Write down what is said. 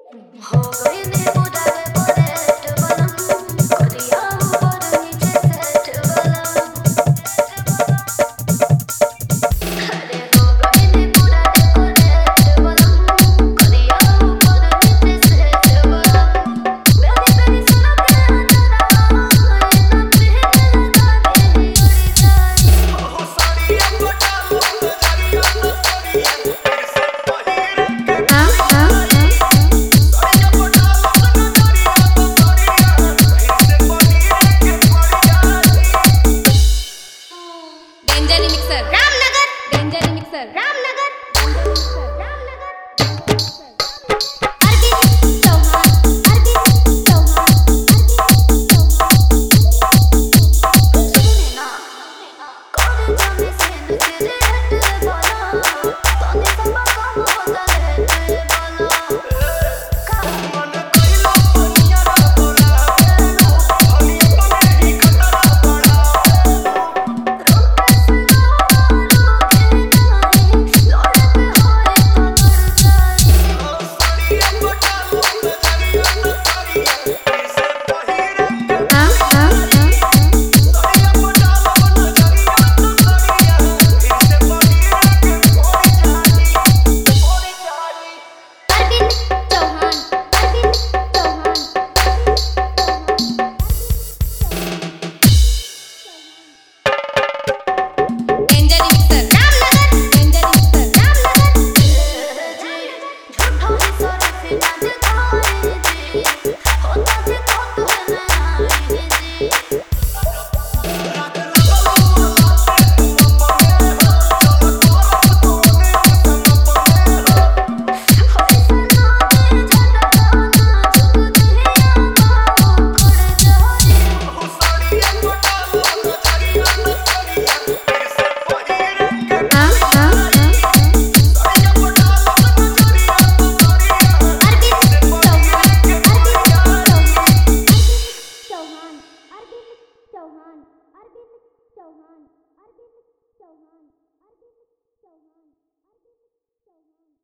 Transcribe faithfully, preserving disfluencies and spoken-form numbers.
हो गई नी बुढ़ा रे बुलेट वाला करिया ऊपर नीचे सेट वाला अरे हो गई नी बुढ़ा रे बुलेट वाला करिया ऊपर नीचे सेट वाला बेरी बेरी सुनो के अंदर ये ना पहले लगा दे उड़ी जाए हो साड़िया को डालो नजरिया न सरिया ऐसे पहिर के हाँ हाँ साड़िया को डालो नजरिया न सरिया ऐसे पहिर के पड़ जाती danger mixer Ramnagar danger mixer Ramnagar Ramnagar Arvind Chauhan Arvind Chauhan सुने ना कॉलेज में से तेरे हट वाला तोने सब काम होता है वाला मन कइलो पनिया रा बोलावेलो हनी बने ही खतरा बढ़ावेलो साड़िया को डालो नजरिया न सरिया ऐसे पहिर के साड़िया को डालो नजरिया न सरिया ऐसे पहिर के पड़ जाती पड़ जाती Arvind Chauhan Arvind Chauhan danger mixer Ramnagar danger mixer झूठा ही सारे फिनाने खाए जी होता भी तो तुम्हें आए जी चौहान अरविंद चौहान अरविंद चौहान अरविंद चौहान अरविंद चौहान अरविंद चौहान